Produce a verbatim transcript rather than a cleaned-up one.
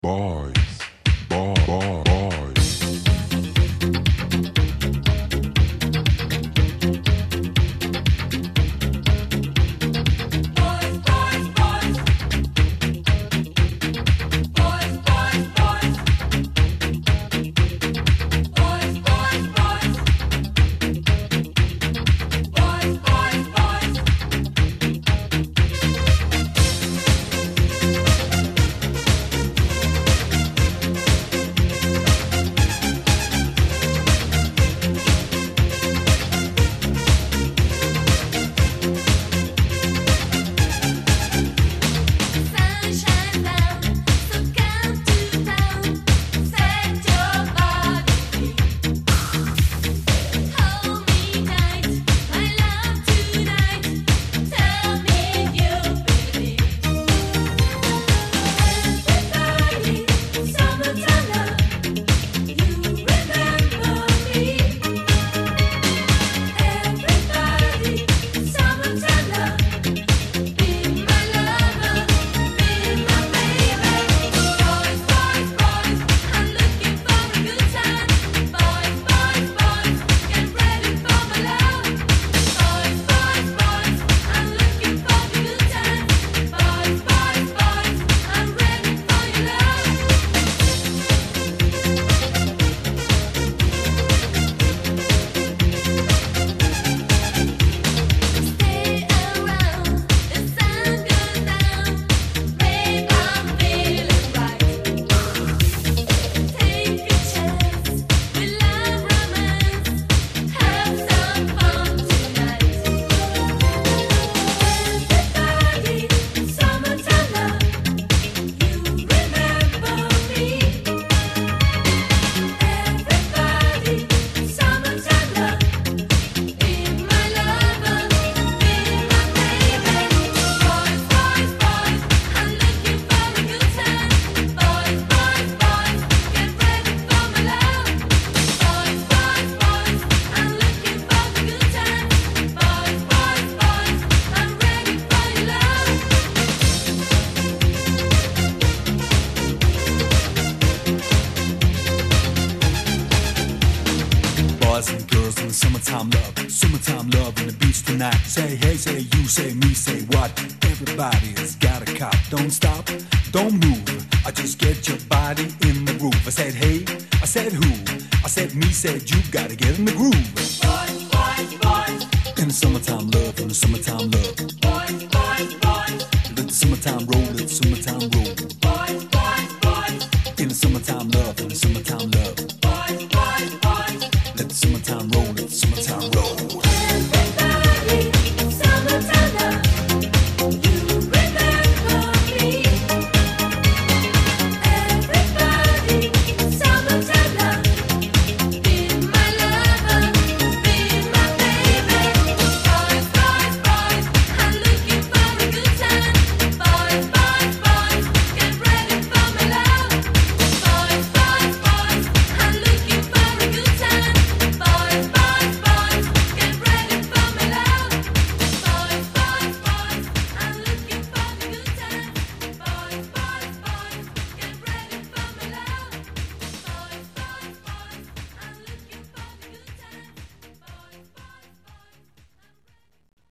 Boys, boy, boy, boys. Say hey, say you, say me, say what? Everybody's got a cop. Don't stop, don't move. I just get your body in the groove. I said hey, I said who? I said me, said you. Gotta get in the groove. Boys, boys, boys. In the summertime love, in the summertime love. Boys, boys, boys. Let the summertime roll, let the summertime roll. Boys, boys, boys. In the summertime love.